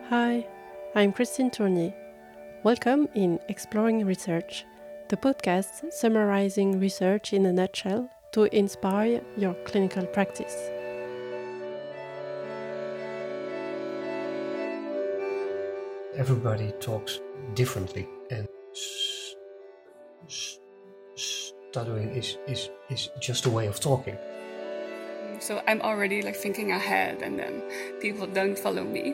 Hi, I'm Christine Tournier. Welcome in Exploring Research, the podcast summarizing research in a nutshell to inspire your clinical practice. Everybody talks differently, and stuttering is just a way of talking. So I'm already thinking ahead, and then people don't follow me.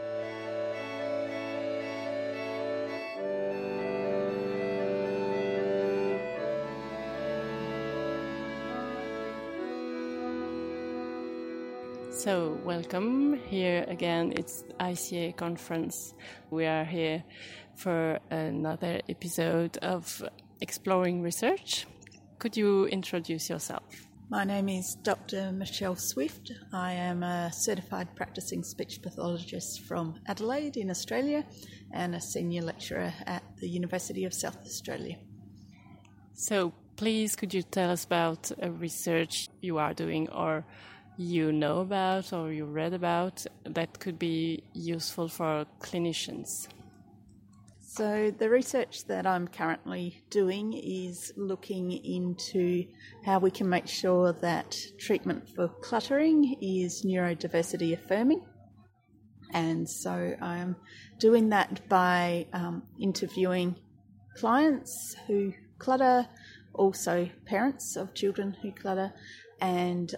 So, welcome here again. It's ICA conference. We are here for another episode of Exploring Research. Could you introduce yourself? My name is Dr. Michelle Swift. I am a certified practicing speech pathologist from Adelaide in Australia and a senior lecturer at the University of South Australia. So please, could you tell us about a research you are doing or you know about or you read about that could be useful for clinicians? So the research that I'm currently doing is looking into how we can make sure that treatment for cluttering is neurodiversity affirming. And so I'm doing that by interviewing clients who clutter, also parents of children who clutter, and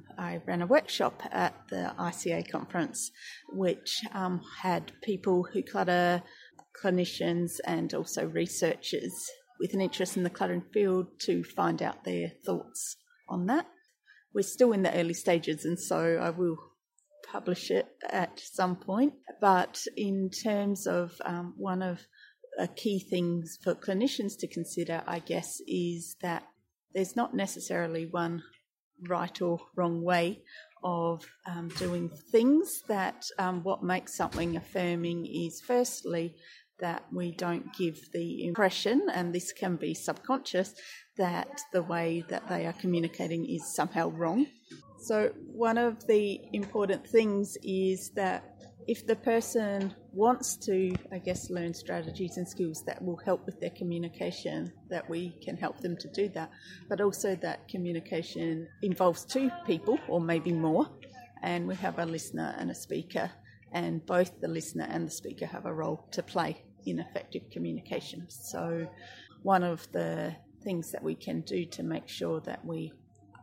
I ran a workshop at the ICA conference which had people who clutter, clinicians and also researchers with an interest in the cluttering field to find out their thoughts on that. We're still in the early stages, and so I will publish it at some point. But in terms of one of the key things for clinicians to consider, I guess, is that there's not necessarily one right or wrong way of doing things. That what makes something affirming is firstly that we don't give the impression, and this can be subconscious, that the way that they are communicating is somehow wrong. So one of the important things is that if the person wants to, learn strategies and skills that will help with their communication, that we can help them to do that. But also that communication involves two people or maybe more, and we have a listener and a speaker, and both the listener and the speaker have a role to play in effective communication. So one of the things that we can do to make sure that we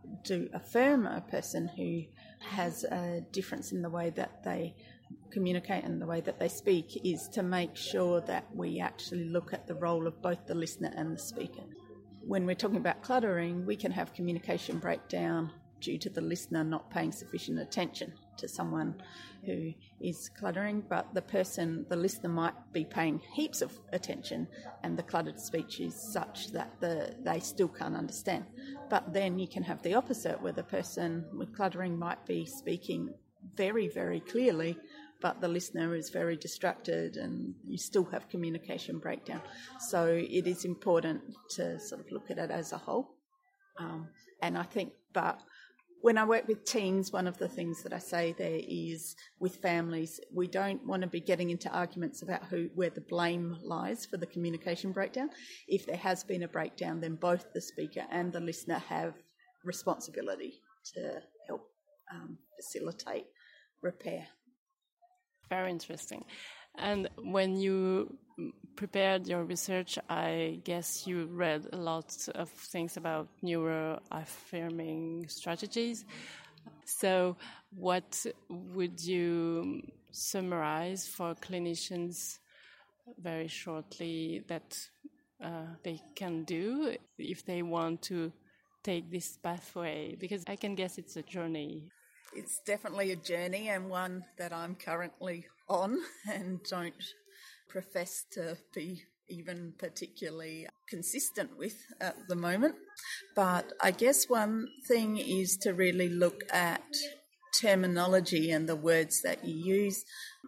do affirm a person who has a difference in the way that they communicate and the way that they speak is to make sure that we actually look at the role of both the listener and the speaker. When we're talking about cluttering, we can have communication breakdown due to the listener not paying sufficient attention to someone who is cluttering, but the listener might be paying heaps of attention, and the cluttered speech is such that they still can't understand. But then you can have the opposite, where the person with cluttering might be speaking very, very clearly, but the listener is very distracted, and you still have communication breakdown. So it is important to sort of look at it as a whole. And I think, but when I work with teens, one of the things that I say there is with families, we don't want to be getting into arguments about where the blame lies for the communication breakdown. If there has been a breakdown, then both the speaker and the listener have responsibility to help facilitate repair. Very interesting. And when you prepared your research, I guess you read a lot of things about neuroaffirming strategies. So what would you summarize for clinicians very shortly that they can do if they want to take this pathway? Because I can guess it's a journey. It's definitely a journey, and one that I'm currently on and don't profess to be even particularly consistent with at the moment. But I guess one thing is to really look at terminology and the words that you use.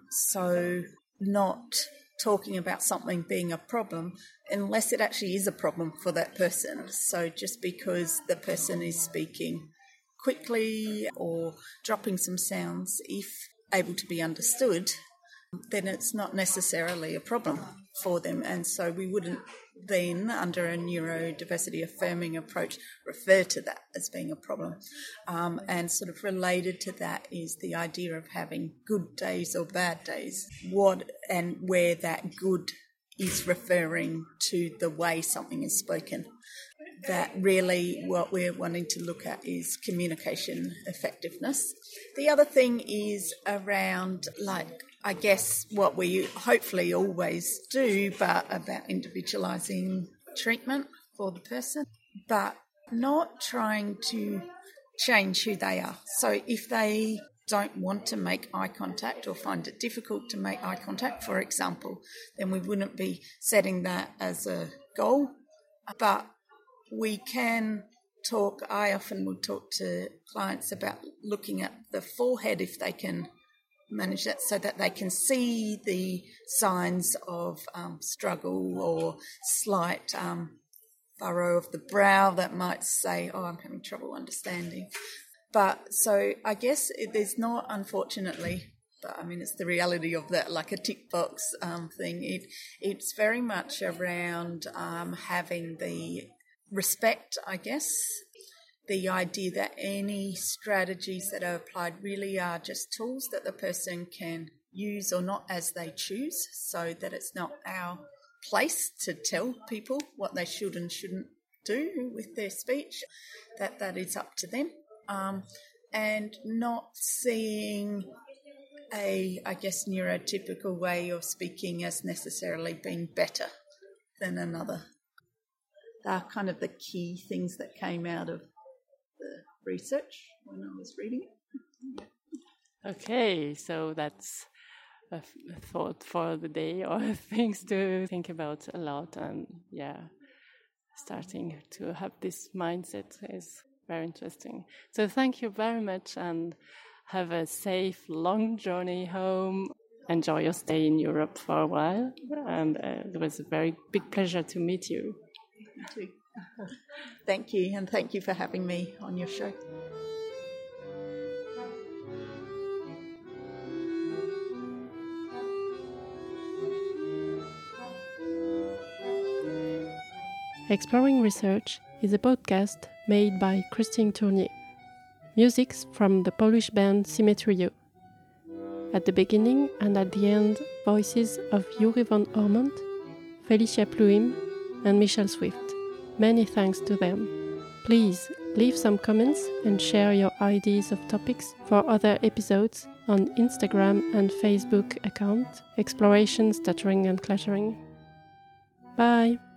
So not talking about something being a problem unless it actually is a problem for that person. So just because the person is speaking quickly or dropping some sounds, if able to be understood, then it's not necessarily a problem for them. And so we wouldn't then, under a neurodiversity affirming approach, refer to that as being a problem. And sort of related to that is the idea of having good days or bad days, what and where that good is referring to the way something is spoken. That really what we're wanting to look at is communication effectiveness. The other thing is around, I guess, what we hopefully always do, but about individualising treatment for the person, but not trying to change who they are. So if they don't want to make eye contact or find it difficult to make eye contact, for example, then we wouldn't be setting that as a goal. But we can talk, I often would talk to clients about looking at the forehead if they can manage that, so that they can see the signs of struggle or slight furrow of the brow that might say, oh, I'm having trouble understanding. But so I guess there's not, unfortunately, but I mean, it's the reality of that, like a tick box thing. It's very much around having the respect, I guess, the idea that any strategies that are applied really are just tools that the person can use or not as they choose, so that it's not our place to tell people what they should and shouldn't do with their speech, that is up to them, and not seeing a, I guess, neurotypical way of speaking as necessarily being better than another. They're kind of the key things that came out of the research when I was reading it. Okay, so that's a thought for the day, or things to think about a lot. And starting to have this mindset is very interesting. So thank you very much, and have a safe, long journey home. Enjoy your stay in Europe for a while. And it was a very big pleasure to meet you. You too. Thank you, and thank you for having me on your show. Exploring Research is a podcast made by Christine Tournier. Musics from the Polish band Symmetrio. At the beginning and at the end, voices of Yuri von Ormond, Felicia Pluim, and Michelle Swift. Many thanks to them. Please leave some comments and share your ideas of topics for other episodes on Instagram and Facebook account Exploration Stuttering and Clattering. Bye!